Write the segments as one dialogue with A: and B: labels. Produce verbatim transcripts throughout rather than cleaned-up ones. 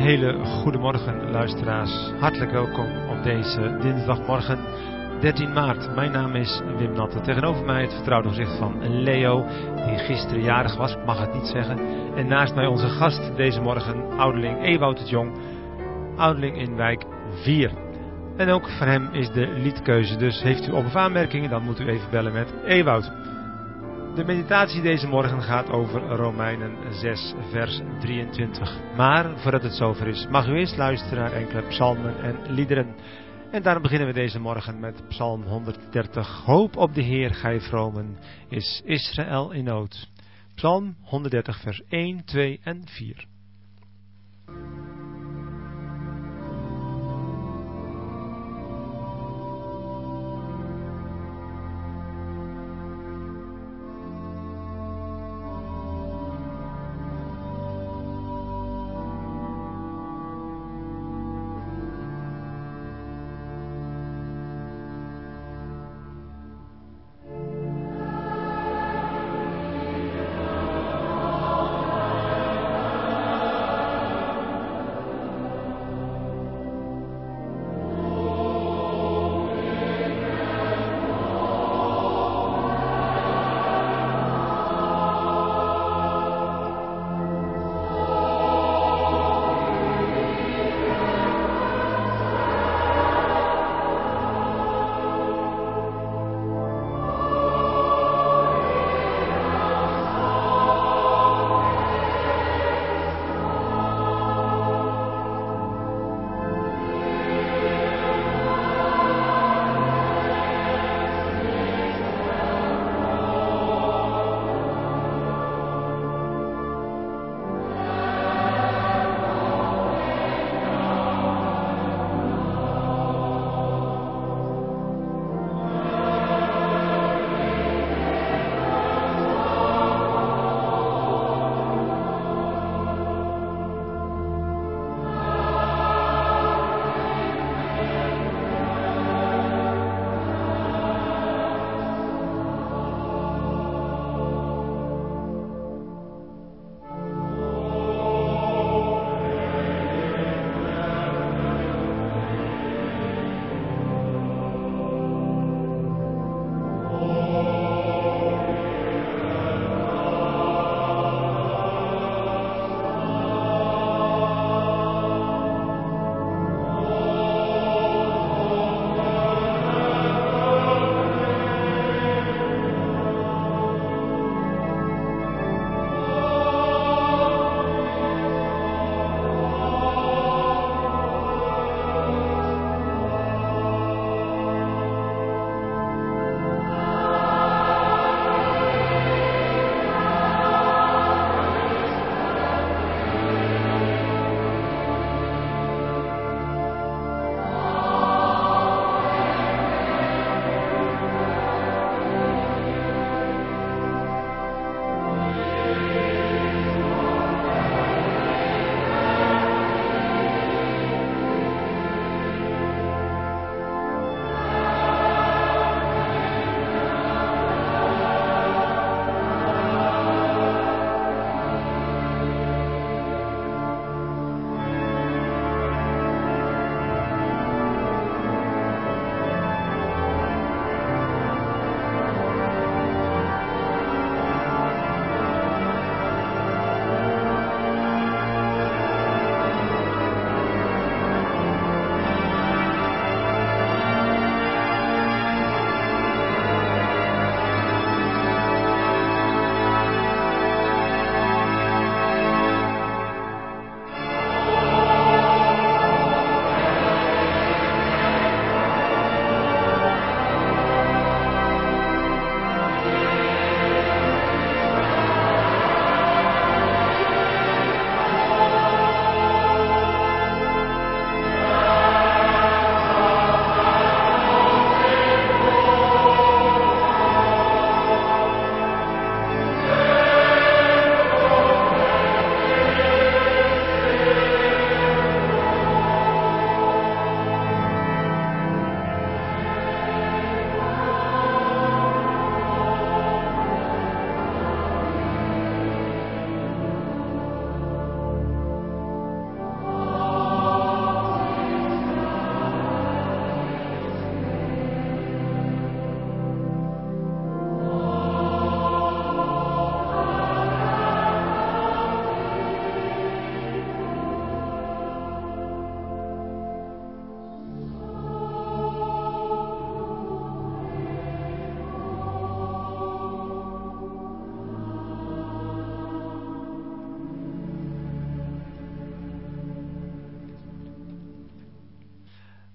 A: hele goede morgen, luisteraars. Hartelijk welkom op deze dinsdagmorgen dertien maart. Mijn naam is Wim Natte. Tegenover mij het vertrouwde gezicht van Leo, die gisteren jarig was, ik mag het niet zeggen. En naast mij onze gast deze morgen, ouderling Ewout het Jong, ouderling in wijk vier. En ook van hem is de liedkeuze, dus heeft u op- of aanmerkingen, dan moet u even bellen met Ewout. De meditatie deze morgen gaat over Romeinen zes vers drieëntwintig. Maar voordat het zover is, mag u eerst luisteren naar enkele psalmen en liederen. En daarom beginnen we deze morgen met psalm honderddertig. Hoop op de Heer, gij vromen, is Israël in nood. Psalm honderddertig vers één, twee en vier.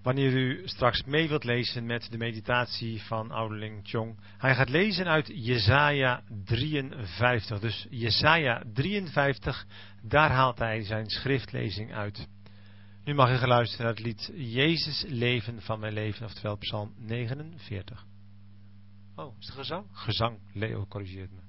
A: Wanneer u straks mee wilt lezen met de meditatie van ouderling Chong. Hij gaat lezen uit Jesaja drieënvijftig. Dus Jesaja drieënvijftig, daar haalt hij zijn schriftlezing uit. Nu mag u gaan luisteren naar het lied Jezus leven van mijn leven, oftewel Psalm negenenveertig. Oh, is het gezang? Gezang, Leo corrigeert me.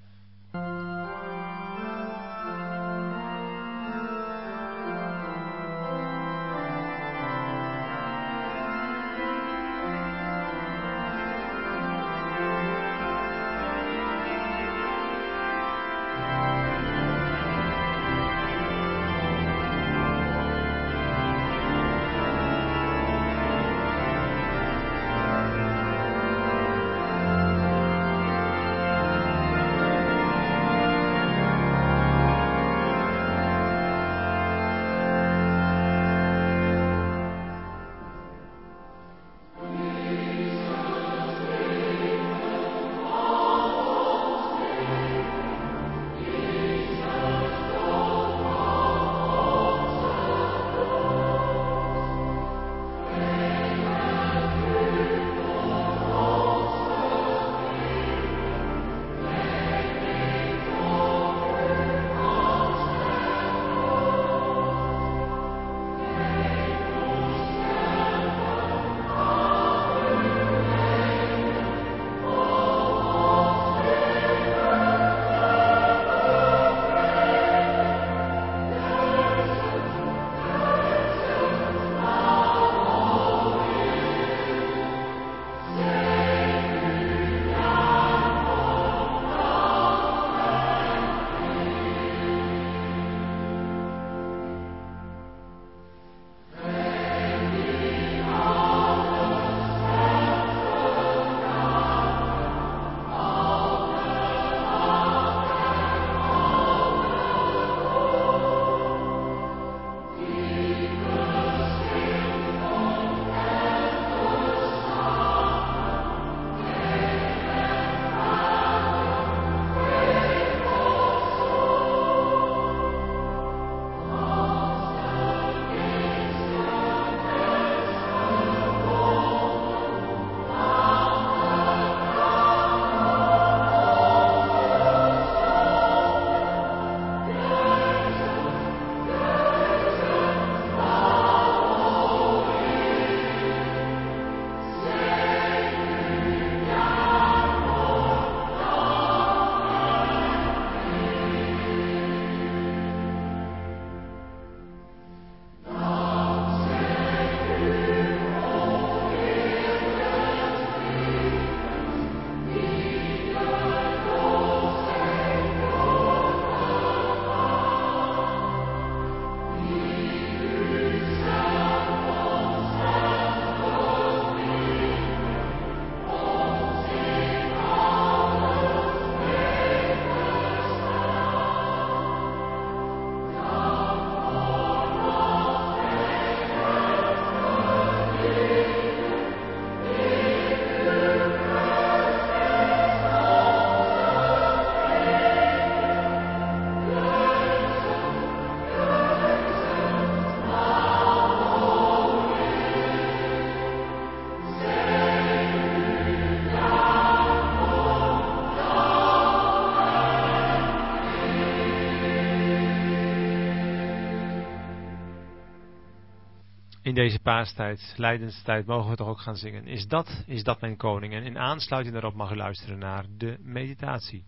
A: In deze paastijd, lijdenstijd, mogen we toch ook gaan zingen. Is dat, is dat mijn koning? En in aansluiting daarop mag u luisteren naar de meditatie.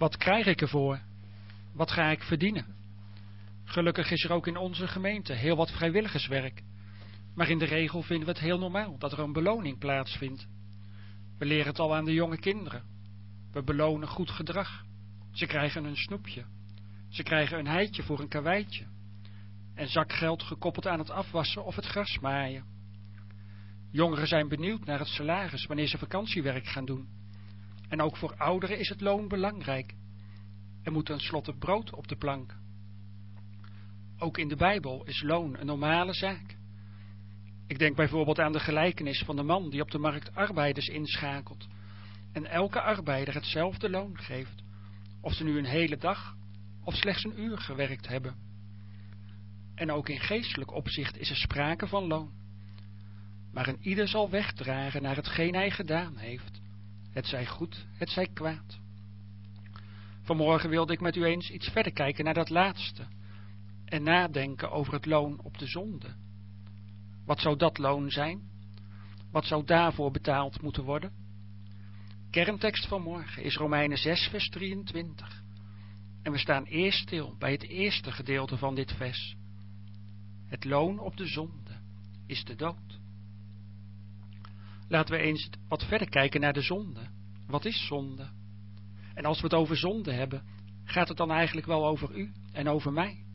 B: Wat krijg ik ervoor? Wat ga ik verdienen? Gelukkig is er ook in onze gemeente heel wat vrijwilligerswerk. Maar in de regel vinden we het heel normaal dat er een beloning plaatsvindt. We leren het al aan de jonge kinderen. We belonen goed gedrag. Ze krijgen een snoepje. Ze krijgen een heitje voor een karweitje. En zakgeld gekoppeld aan het afwassen of het gras maaien. Jongeren zijn benieuwd naar het salaris wanneer ze vakantiewerk gaan doen. En ook voor ouderen is het loon belangrijk. Er moet tenslotte brood op de plank. Ook in de Bijbel is loon een normale zaak. Ik denk bijvoorbeeld aan de gelijkenis van de man die op de markt arbeiders inschakelt en elke arbeider hetzelfde loon geeft, of ze nu een hele dag of slechts een uur gewerkt hebben. En ook in geestelijk opzicht is er sprake van loon. Maar een ieder zal wegdragen naar hetgeen hij gedaan heeft. Het zij goed, het zij kwaad. Vanmorgen wilde ik met u eens iets verder kijken naar dat laatste en nadenken over het loon op de zonde. Wat zou dat loon zijn? Wat zou daarvoor betaald moeten worden? Kerntekst van morgen is Romeinen zes vers drieëntwintig. En we staan eerst stil bij het eerste gedeelte van dit vers. Het loon op de zonde is de dood. Laten we eens wat verder kijken naar de zonde. Wat is zonde? En als we het over zonde hebben, gaat het dan eigenlijk wel over u en over mij?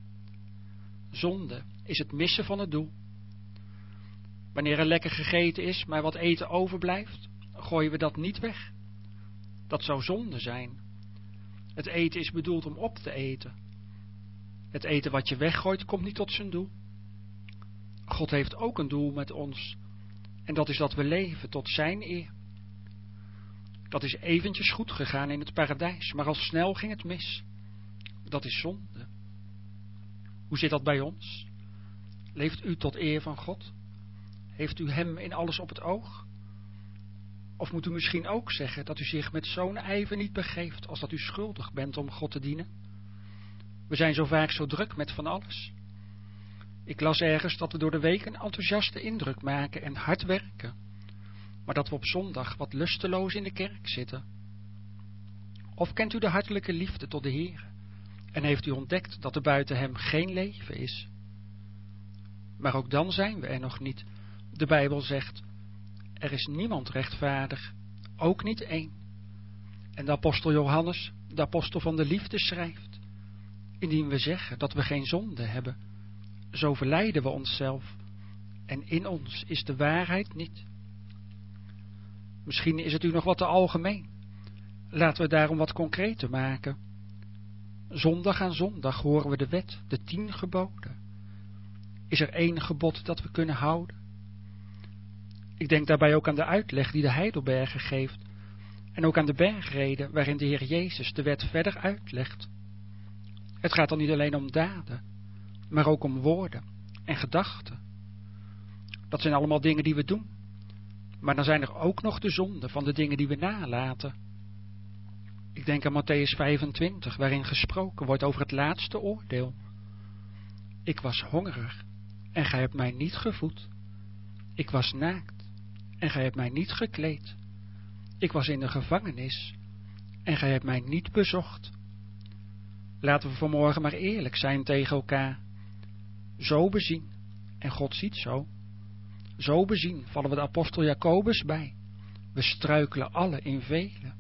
B: Zonde is het missen van het doel. Wanneer er lekker gegeten is, maar wat eten overblijft, gooien we dat niet weg. Dat zou zonde zijn. Het eten is bedoeld om op te eten. Het eten wat je weggooit, komt niet tot zijn doel. God heeft ook een doel met ons. En dat is dat we leven tot zijn eer. Dat is eventjes goed gegaan in het paradijs, maar al snel ging het mis. Dat is zonde. Hoe zit dat bij ons? Leeft u tot eer van God? Heeft u hem in alles op het oog? Of moet u misschien ook zeggen dat u zich met zo'n ijver niet begeeft als dat u schuldig bent om God te dienen? We zijn zo vaak zo druk met van alles. Ik las ergens dat we door de week een enthousiaste indruk maken en hard werken, maar dat we op zondag wat lusteloos in de kerk zitten. Of kent u de hartelijke liefde tot de Heer en heeft u ontdekt dat er buiten hem geen leven is? Maar ook dan zijn we er nog niet. De Bijbel zegt, er is niemand rechtvaardig, ook niet één. En de apostel Johannes, de apostel van de liefde, schrijft, indien we zeggen dat we geen zonde hebben, zo verleiden we onszelf en in ons is de waarheid niet. Misschien is het u nog wat te algemeen. Laten we daarom wat concreter maken. Zondag aan zondag horen we de wet, de tien geboden. Is er één gebod dat we kunnen houden? Ik denk daarbij ook aan de uitleg die de Heidelberger geeft en ook aan de bergreden waarin de Heer Jezus de wet verder uitlegt. Het gaat dan niet alleen om daden, maar ook om woorden en gedachten. Dat zijn allemaal dingen die we doen. Maar dan zijn er ook nog de zonden van de dingen die we nalaten. Ik denk aan Mattheüs vijfentwintig, waarin gesproken wordt over het laatste oordeel. Ik was hongerig en gij hebt mij niet gevoed. Ik was naakt en gij hebt mij niet gekleed. Ik was in de gevangenis en gij hebt mij niet bezocht. Laten we vanmorgen maar eerlijk zijn tegen elkaar. Zo bezien, en God ziet zo, zo bezien vallen we de apostel Jacobus bij. We struikelen alle in velen.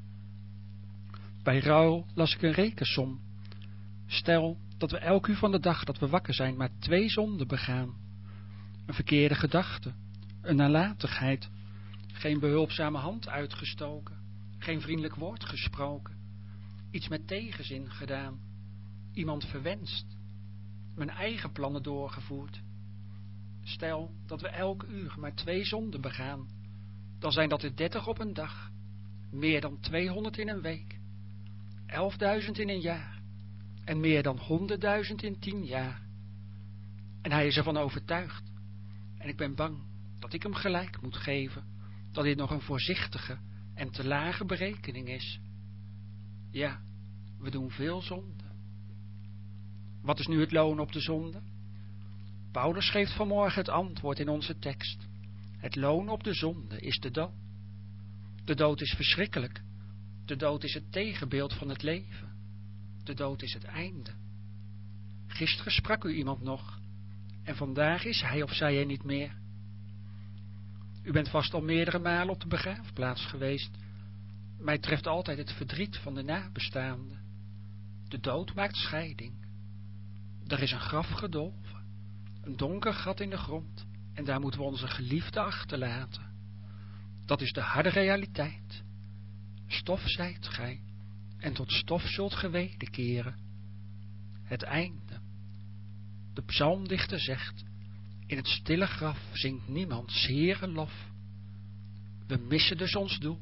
B: Bij rouw las ik een rekensom. Stel dat we elk uur van de dag dat we wakker zijn maar twee zonden begaan. Een verkeerde gedachte, een nalatigheid, geen behulpzame hand uitgestoken, geen vriendelijk woord gesproken, iets met tegenzin gedaan, iemand verwenst, mijn eigen plannen doorgevoerd. Stel dat we elk uur maar twee zonden begaan, dan zijn dat er dertig op een dag, meer dan tweehonderd in een week, elfduizend in een jaar en meer dan honderdduizend in tien jaar. En hij is ervan overtuigd, en ik ben bang dat ik hem gelijk moet geven, dat dit nog een voorzichtige en te lage berekening is. Ja, we doen veel zonde. Wat is nu het loon op de zonde? Paulus geeft vanmorgen het antwoord in onze tekst. Het loon op de zonde is de dood. De dood is verschrikkelijk. De dood is het tegenbeeld van het leven. De dood is het einde. Gisteren sprak u iemand nog en vandaag is hij of zij er niet meer. U bent vast al meerdere malen op de begraafplaats geweest. Mij treft altijd het verdriet van de nabestaanden. De dood maakt scheiding. Er is een graf gedolven, een donker gat in de grond en daar moeten we onze geliefde achterlaten. Dat is de harde realiteit. Stof zijt gij en tot stof zult ge wederkeren. Het einde. De psalmdichter zegt, in het stille graf zingt niemand Heere lof. We missen dus ons doel.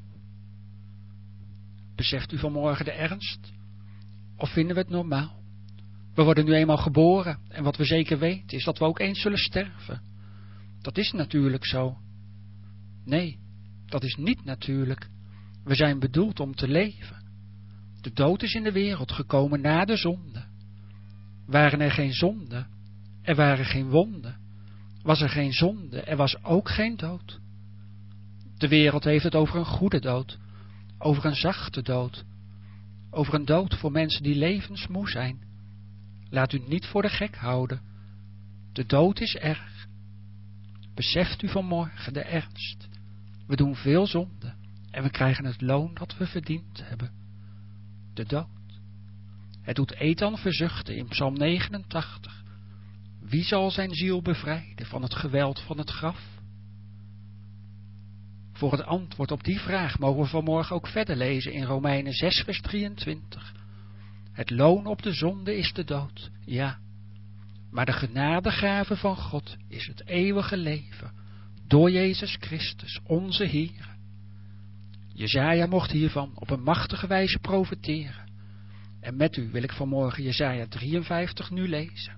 B: Beseft u vanmorgen de ernst? Of vinden we het normaal? We worden nu eenmaal geboren en wat we zeker weten is dat we ook eens zullen sterven. Dat is natuurlijk zo. Nee, dat is niet natuurlijk. We zijn bedoeld om te leven. De dood is in de wereld gekomen na de zonde. Waren er geen zonden, er waren geen wonden. Was er geen zonde, er was ook geen dood. De wereld heeft het over een goede dood, over een zachte dood, over een dood voor mensen die levensmoe zijn. Laat u niet voor de gek houden. De dood is erg. Beseft u vanmorgen de ernst. We doen veel zonde en we krijgen het loon dat we verdiend hebben. De dood. Het doet Ethan verzuchten in Psalm negenentachtig. Wie zal zijn ziel bevrijden van het geweld van het graf? Voor het antwoord op die vraag mogen we vanmorgen ook verder lezen in Romeinen zes vers drieëntwintig. Het loon op de zonde is de dood, ja. Maar de genadegave van God is het eeuwige leven, door Jezus Christus, onze Heer. Jesaja mocht hiervan op een machtige wijze profiteren. En met u wil ik vanmorgen Jesaja drieënvijftig nu lezen.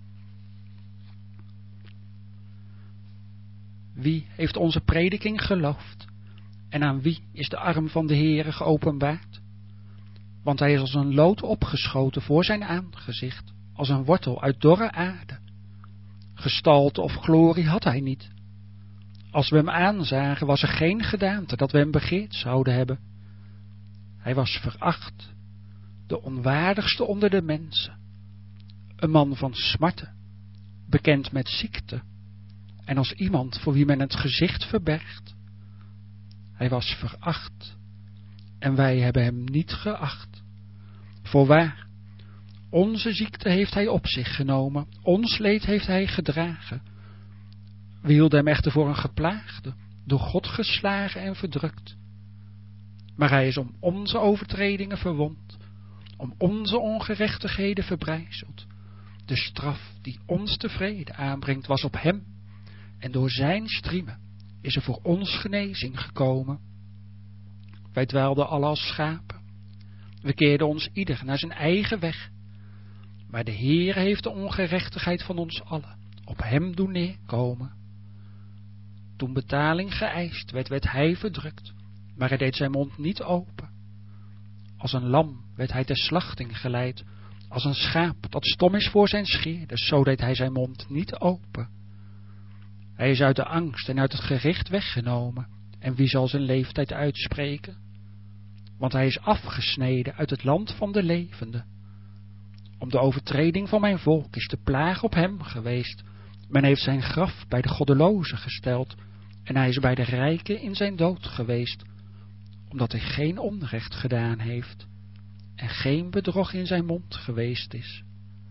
B: Wie heeft onze prediking geloofd? En aan wie is de arm van de Heere geopenbaard? Want hij is als een lood opgeschoten voor zijn aangezicht, als een wortel uit dorre aarde. Gestalte of glorie had hij niet. Als we hem aanzagen, was er geen gedaante dat we hem begeerd zouden hebben. Hij was veracht, de onwaardigste onder de mensen. Een man van smarten, bekend met ziekte, en als iemand voor wie men het gezicht verbergt. Hij was veracht, en wij hebben hem niet geacht. Voorwaar, onze ziekte heeft hij op zich genomen, ons leed heeft hij gedragen. We hielden hem echter voor een geplaagde, door God geslagen en verdrukt. Maar hij is om onze overtredingen verwond, om onze ongerechtigheden verbrijzeld. De straf die ons tevreden aanbrengt was op hem, en door zijn striemen is er voor ons genezing gekomen. Wij dwaalden alle als schapen. We keerden ons ieder naar zijn eigen weg. Maar de Heer heeft de ongerechtigheid van ons allen op hem doen neerkomen. Toen betaling geëist werd, werd hij verdrukt, maar hij deed zijn mond niet open. Als een lam werd hij ter slachting geleid, als een schaap dat stom is voor zijn scheerders, zo deed hij zijn mond niet open. Hij is uit de angst en uit het gericht weggenomen, en wie zal zijn leeftijd uitspreken? Want hij is afgesneden uit het land van de levenden. Om de overtreding van mijn volk is de plaag op hem geweest. Men heeft zijn graf bij de goddelozen gesteld, en hij is bij de rijken in zijn dood geweest, omdat hij geen onrecht gedaan heeft, en geen bedrog in zijn mond geweest is.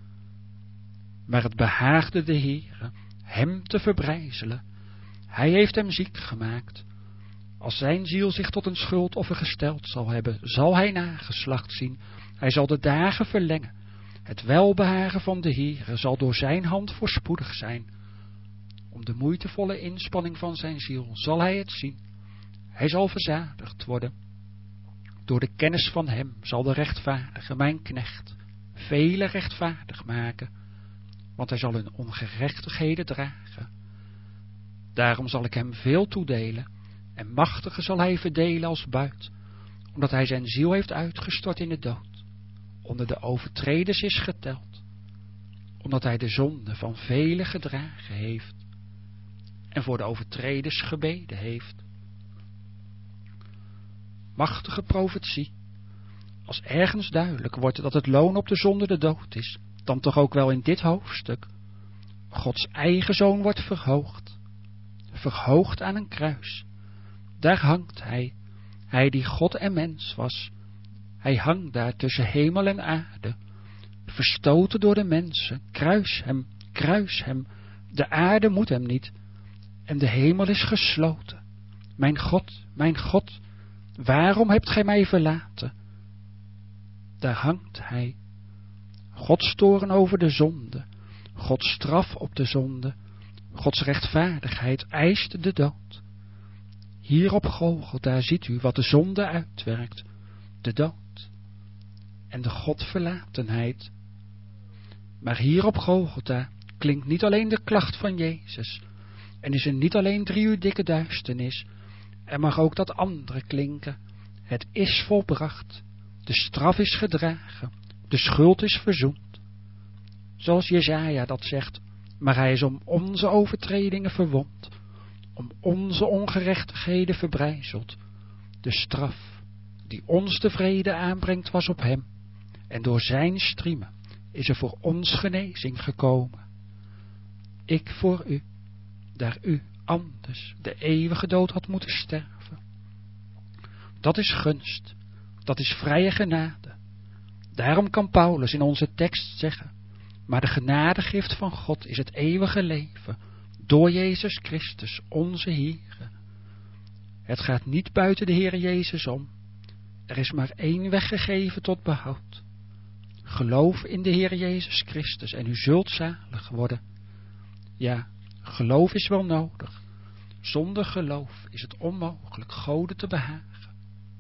B: Maar het behaagde de Heere hem te verbrijzelen. Hij heeft hem ziek gemaakt. Als zijn ziel zich tot een schuldoffer gesteld zal hebben, zal hij nageslacht zien. Hij zal de dagen verlengen. Het welbehagen van de Heere zal door zijn hand voorspoedig zijn. Om de moeitevolle inspanning van zijn ziel zal hij het zien. Hij zal verzadigd worden. Door de kennis van hem zal de rechtvaardige, mijn knecht, vele rechtvaardig maken, want hij zal hun ongerechtigheden dragen. Daarom zal ik hem veel toedelen, en machtige zal hij verdelen als buit, omdat hij zijn ziel heeft uitgestort in de dood, onder de overtreders is geteld, omdat hij de zonde van velen gedragen heeft, en voor de overtreders gebeden heeft. Machtige profetie Als ergens duidelijk wordt dat het loon op de zonde de dood is, dan toch ook wel in dit hoofdstuk. Gods eigen zoon wordt verhoogd. Verhoogd aan een kruis. Daar hangt hij, hij die God en mens was. Hij hangt daar tussen hemel en aarde. Verstoten door de mensen. Kruis hem, kruis hem. De aarde moet hem niet. En de hemel is gesloten. Mijn God, mijn God, waarom hebt gij mij verlaten? Daar hangt hij. Gods toorn over de zonde. Gods straf op de zonde. Gods rechtvaardigheid eist de dood. Hier op Golgotha ziet u wat de zonde uitwerkt. De dood. En de Godverlatenheid. Maar hier op Golgotha klinkt niet alleen de klacht van Jezus. En is er niet alleen drie uur dikke duisternis. Er mag ook dat andere klinken. Het is volbracht. De straf is gedragen. De schuld is verzoend. Zoals Jesaja dat zegt. Maar hij is om onze overtredingen verwond. Om onze ongerechtigheden verbrijzeld. De straf die ons de vrede aanbrengt was op hem. En door zijn striemen is er voor ons genezing gekomen. Ik voor u, daar u anders de eeuwige dood had moeten sterven. Dat is gunst, dat is vrije genade. Daarom kan Paulus in onze tekst zeggen, maar de genadegift van God is het eeuwige leven, door Jezus Christus, onze Heere. Het gaat niet buiten de Heer Jezus om. Er is maar één weg gegeven tot behoud. Geloof in de Heer Jezus Christus en u zult zalig worden. Ja, geloof is wel nodig. Zonder geloof is het onmogelijk Gode te behagen.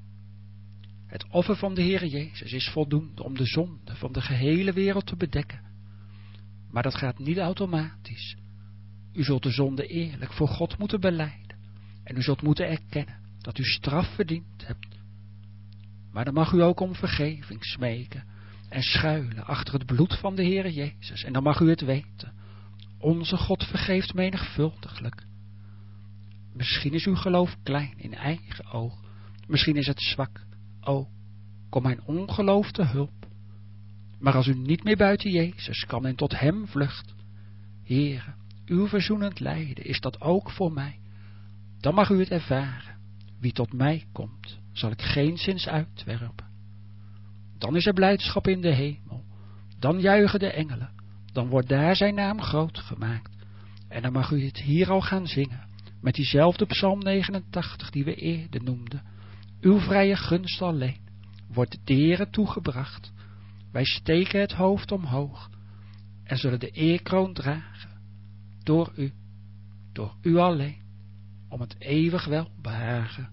B: Het offer van de Heer Jezus is voldoende om de zonde van de gehele wereld te bedekken. Maar dat gaat niet automatisch. U zult de zonde eerlijk voor God moeten belijden. En u zult moeten erkennen dat u straf verdiend hebt. Maar dan mag u ook om vergeving smeken en schuilen achter het bloed van de Heer Jezus. En dan mag u het weten. Onze God vergeeft menigvuldiglijk. Misschien is uw geloof klein in eigen oog. Misschien is het zwak. O, kom mijn ongeloof te hulp. Maar als u niet meer buiten Jezus kan en tot hem vlucht. Heere, uw verzoenend lijden is dat ook voor mij. Dan mag u het ervaren. Wie tot mij komt, zal ik geenszins uitwerpen. Dan is er blijdschap in de hemel. Dan juichen de engelen. Dan wordt daar zijn naam groot gemaakt. En dan mag u het hier al gaan zingen. Met diezelfde psalm negenentachtig die we eerder noemden. Uw vrije gunst alleen wordt de Heere toegebracht. Wij steken het hoofd omhoog. En zullen de eerkroon dragen. Door u. Door u alleen. Om het eeuwig welbehagen.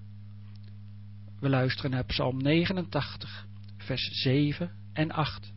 B: We luisteren naar psalm negenentachtig. Vers zeven en acht.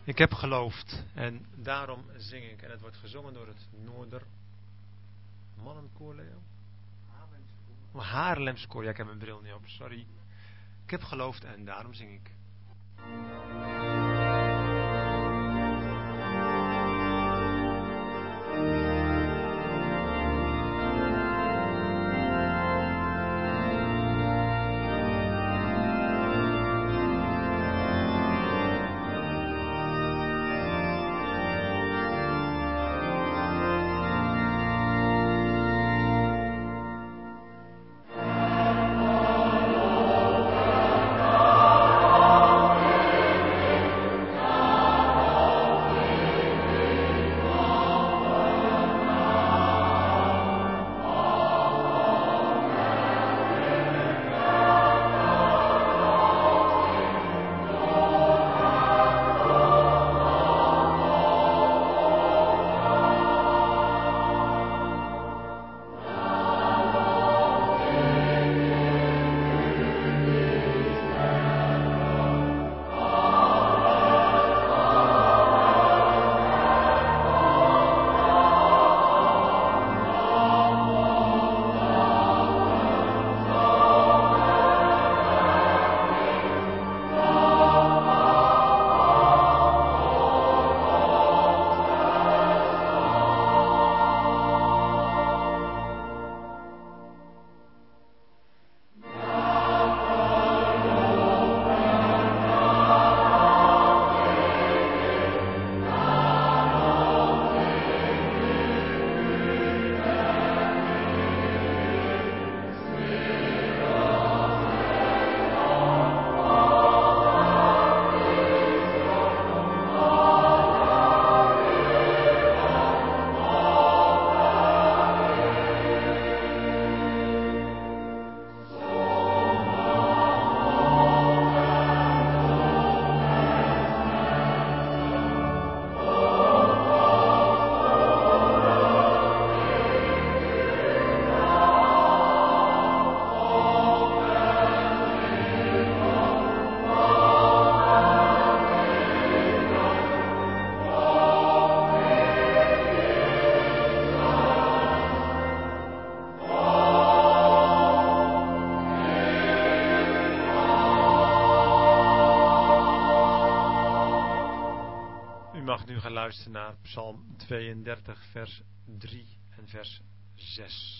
A: Ik heb geloofd en daarom zing ik. En het wordt gezongen door het Noorder Mannenkoor, Leo? Haarlemskoor. Haarlemskoor, ja, ik heb mijn bril niet op, sorry. Ik heb geloofd en daarom zing ik. Nu gaan luisteren naar Psalm tweeëndertig, vers drie en vers zes.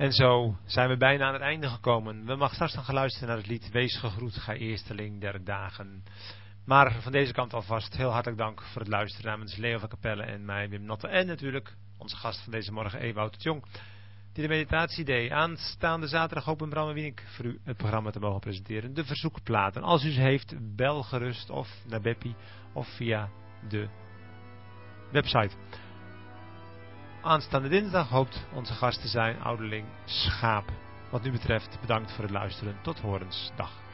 A: En zo zijn we bijna aan het einde gekomen. We mag straks nog gaan luisteren naar het lied Wees gegroet, ga eersteling der dagen. Maar van deze kant alvast heel hartelijk dank voor het luisteren namens Leo van Capelle en mij, Wim Notte. En natuurlijk onze gast van deze morgen, Ewout het Jong, die de meditatie deed. Aanstaande zaterdag hopen Bram en Wienik voor u het programma te mogen presenteren. De verzoekplaten. Als u ze heeft, bel gerust of naar Beppie of via de website. Aanstaande dinsdag hoopt onze gast te zijn ouderling Schaap. Wat nu betreft bedankt voor het luisteren. Tot horens. Dag.